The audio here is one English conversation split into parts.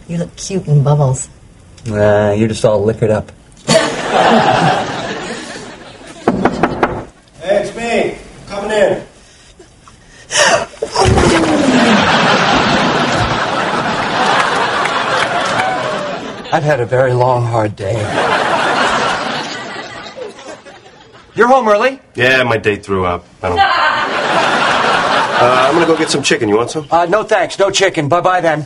You look cute in bubbles. You're just all liquored up. Hey, it's me. Coming in. I've had a very long, hard day. You're home early? Yeah, my date threw up. I'm gonna go get some chicken. You want some? No thanks. No chicken. Bye-bye then.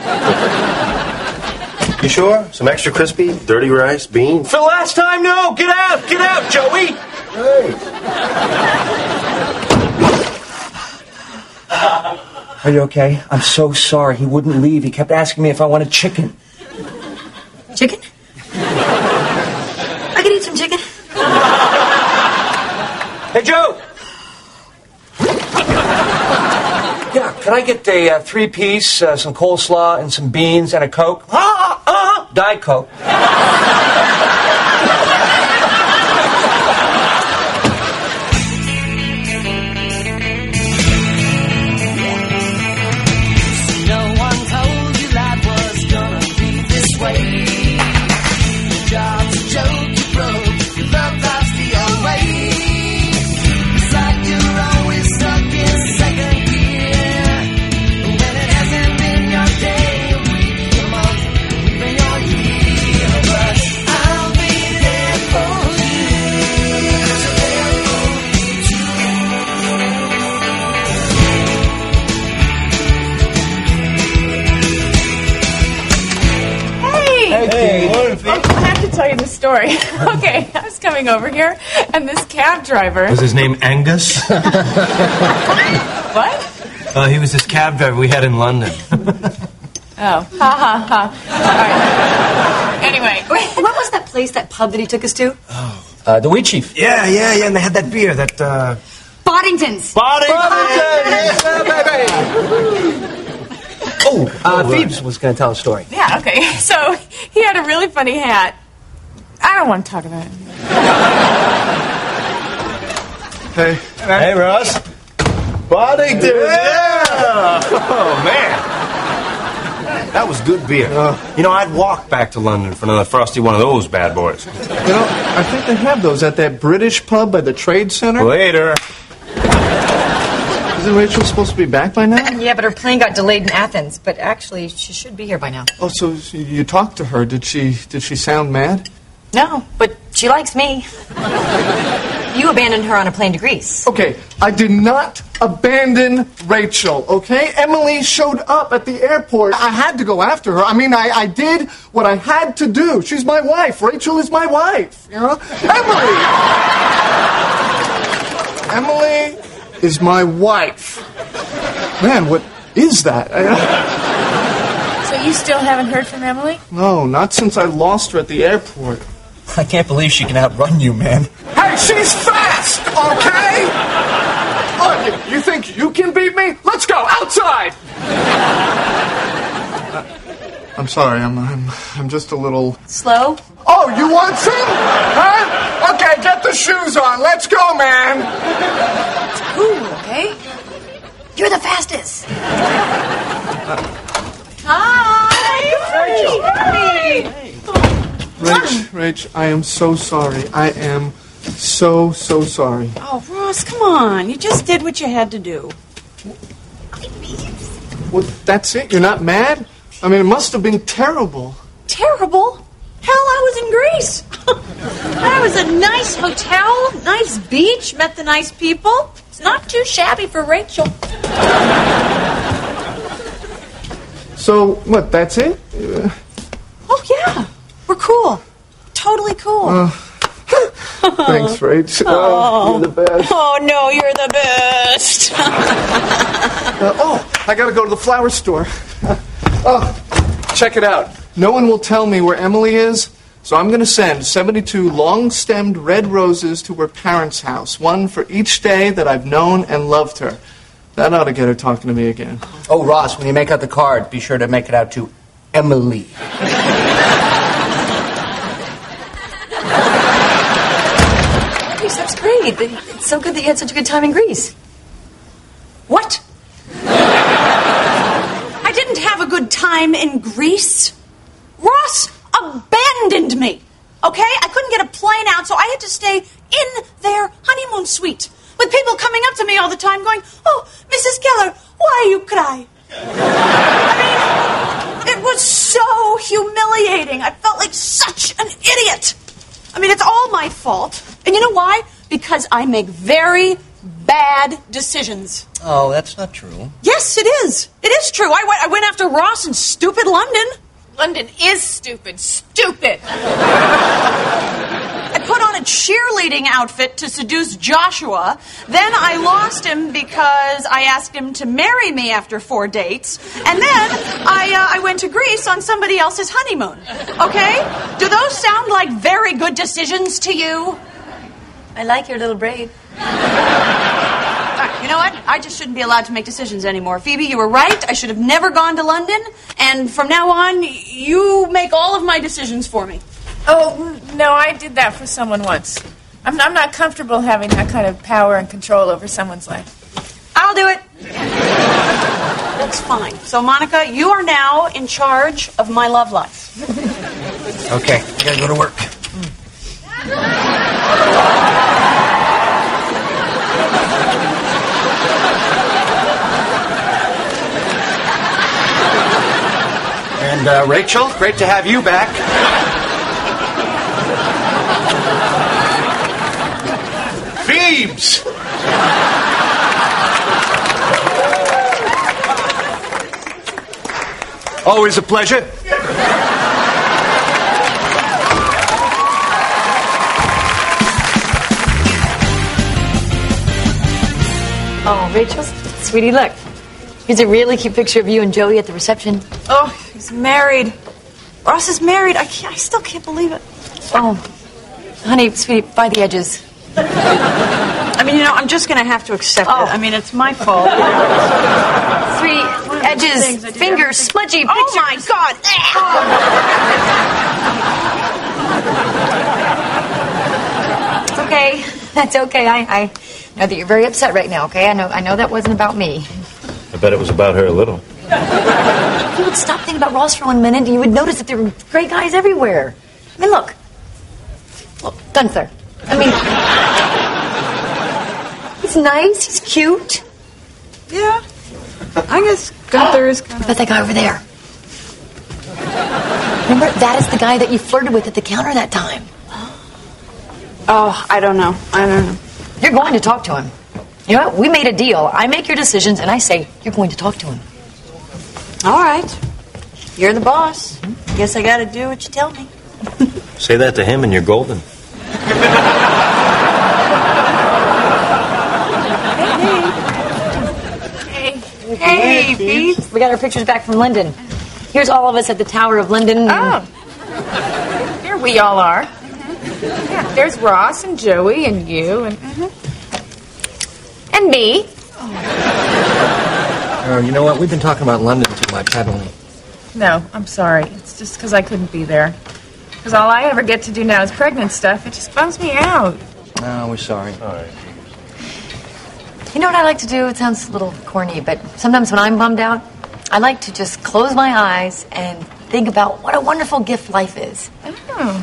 You sure? Some extra crispy, dirty rice, beans? For the last time, no! Get out! Get out, Joey! Hey. Are you okay? I'm so sorry. He wouldn't leave. He kept asking me if I wanted chicken. Chicken? I could eat some chicken. Hey, Joe! Yeah, can I get a three-piece, some coleslaw, and some beans, and a Coke? Diet Coke. Tell you the story. Okay, I was coming over here, and this cab driver... Was his name Angus? What? He was this cab driver we had in London. Oh, ha. All right. Anyway. Wait, what was that place, that pub that he took us to? The Wheat Chief. Yeah, and they had that beer, that, Boddington's. Phoebes was going to tell a story. Yeah, okay. So, he had a really funny hat. I don't want to talk about it. Hey, Ross. Boddington. Yeah. Oh, man. That was good beer. I'd walk back to London for another frosty one of those bad boys. I think they have those at that British pub by the Trade Center. Later. Isn't Rachel supposed to be back by now? Yeah, but her plane got delayed in Athens. But actually, she should be here by now. Oh, so you talked to her. Did she sound mad? No, but she likes me. You abandoned her on a plane to Greece. Okay, I did not abandon Rachel, okay? Emily showed up at the airport. I had to go after her. I mean, I did what I had to do. She's my wife. Rachel is my wife, you know? Emily is my wife. Man, what is that? So you still haven't heard from Emily? No, not since I lost her at the airport. I can't believe she can outrun you, man. Hey, she's fast, okay? Oh, you think you can beat me? Let's go outside. I'm sorry. I'm just a little Slow? Oh, you want some? Huh? Okay, get the shoes on. Let's go, man. Ooh, okay. You're the fastest. Hi. Rach, I am so sorry. I am so sorry. Oh, Ross, come on. You just did what you had to do. Well, that's it? You're not mad? I mean, it must have been terrible. Terrible? Hell, I was in Greece. That was a nice hotel, nice beach, met the nice people. It's not too shabby for Rachel. So, what, that's it? Oh, yeah. We're cool. Totally cool. Thanks, Rach. You're the best. Oh, no, you're the best. I gotta go to the flower store. Check it out. No one will tell me where Emily is, so I'm gonna send 72 long-stemmed red roses to her parents' house, one for each day that I've known and loved her. That ought to get her talking to me again. Oh, Ross, when you make out the card, be sure to make it out to Emily. That's great. It's so good that you had such a good time in Greece. What? I didn't have a good time time in Greece, Ross abandoned me. Okay? I couldn't get a plane out, so I had to stay in their honeymoon suite with people coming up to me all the time going, "Oh, Mrs. Keller, why you cry?" I mean, it was so humiliating. I felt like such an idiot. I mean, it's all my fault. And you know why? Because I make very bad decisions. Oh, that's not true. Yes, it is. It is true. I went after Ross in stupid London. London is stupid. Stupid. I put on a cheerleading outfit to seduce Joshua. Then I lost him because I asked him to marry me after 4 dates. And then I went to Greece on somebody else's honeymoon. Okay? Do those sound like very good decisions to you? I like your little braid. You know what? I just shouldn't be allowed to make decisions anymore. Phoebe, you were right. I should have never gone to London. And from now on, you make all of my decisions for me. Oh, no, I did that for someone once. I'm not comfortable having that kind of power and control over someone's life. I'll do it. That's fine. So, Monica, you are now in charge of my love life. Okay, I gotta go to work. And Rachel, great to have you back. Phoebes! Always a pleasure. Oh, Rachel, sweetie, look. Here's a really cute picture of you and Joey at the reception. Oh, he's married. Ross is married. I still can't believe it. Oh, honey, sweetie, by the edges. I mean, I'm just going to have to accept it. I mean, it's my fault. Sweetie, edges, fingers, smudgy pictures. Oh, my God. It's okay. That's okay. I know that you're very upset right now, okay? I know that wasn't about me. I bet it was about her a little. If you would stop thinking about Ross for 1 minute, and you would notice that there were great guys everywhere. I mean, look. Well, Gunther. I mean, he's nice. He's cute. Yeah. I guess Gunther is kind What about that guy over there? Remember, that is the guy that you flirted with at the counter that time. Oh, I don't know. You're going to talk to him. You know what? We made a deal. I make your decisions, and I say you're going to talk to him. All right. You're the boss. Guess I got to do what you tell me. Say that to him and you're golden. Hey, Pete. We got our pictures back from London. Here's all of us at the Tower of London. Oh. Here we all are. Yeah, there's Ross and Joey and you and me. Oh, you know what? We've been talking about London too much, haven't we? No, I'm sorry. It's just because I couldn't be there. Because all I ever get to do now is pregnant stuff. It just bums me out. No, we're sorry. All right. You know what I like to do? It sounds a little corny, but sometimes when I'm bummed out, I like to just close my eyes and think about what a wonderful gift life is. Oh.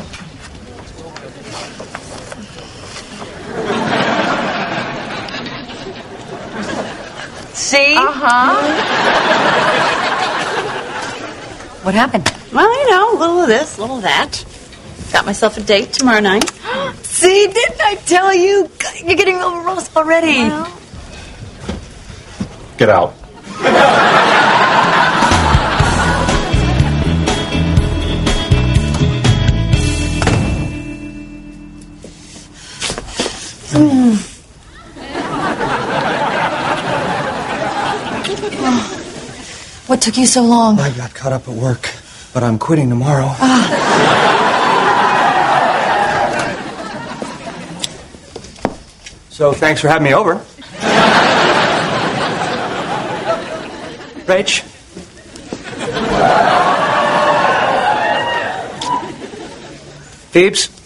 See? Uh-huh. What happened? Well, a little of this, a little of that. Got myself a date tomorrow night. See, didn't I tell you? You're getting over Ross already. Well, Get out. What took you so long? I got caught up at work, but I'm quitting tomorrow. So thanks for having me over. Rach? Phoebes?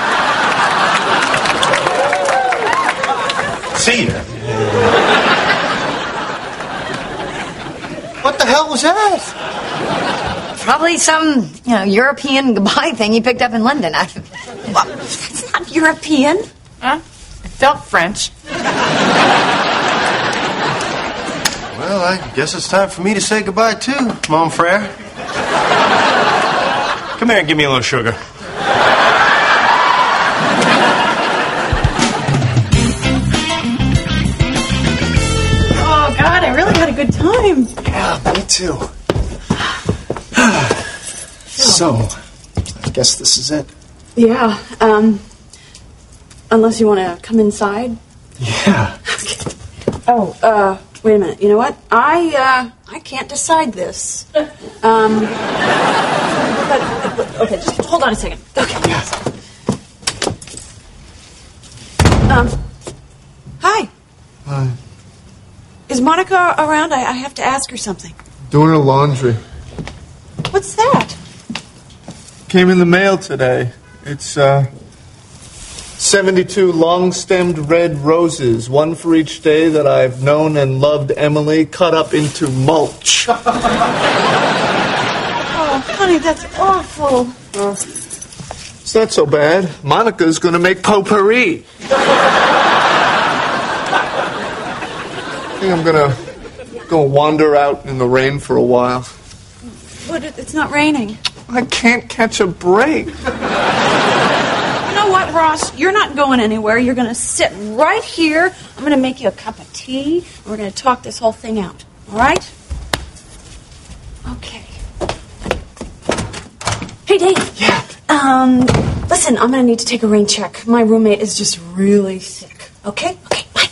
See ya. the hell was that? Probably some, European goodbye thing he picked up in London. Well, that's not European. Huh? It felt French. Well, I guess it's time for me to say goodbye, too, Mon Frere. Come here and give me a little sugar. Oh, God, I really had a good time. Yeah, me too. So, I guess this is it. Yeah, unless you want to come inside. Yeah. Oh, wait a minute. You know what? I can't decide this. But, okay, just hold on a second. Okay. Yeah. Hi. Hi. Is Monica around? I have to ask her something. Doing her laundry. What's that? Came in the mail today. It's 72 long-stemmed red roses, one for each day that I've known and loved Emily, cut up into mulch. Oh, honey, that's awful. It's not so bad. Monica's going to make potpourri. I think I'm going to go wander out in the rain for a while. But it's not raining. I can't catch a break. You know what, Ross? You're not going anywhere. You're going to sit right here. I'm going to make you a cup of tea, and we're going to talk this whole thing out. All right? Okay. Hey, Dave. Yeah. Listen, I'm going to need to take a rain check. My roommate is just really sick. Okay? Okay, bye.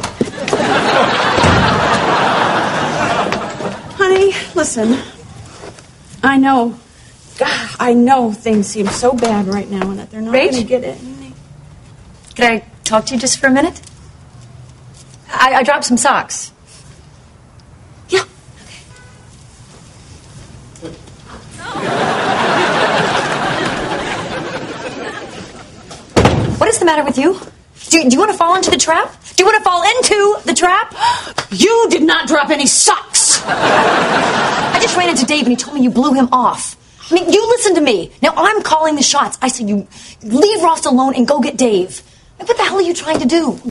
Honey, listen. I know things seem so bad right now and that they're not going to get it. Could I talk to you just for a minute? I dropped some socks. Yeah. What is the matter with you? Do you want to fall into the trap? Do you want to fall into the trap? You did not drop any socks. I just ran into Dave and he told me you blew him off. I mean, you listen to me. Now I'm calling the shots. I said you leave Ross alone and go get Dave. Like, what the hell are you trying to do?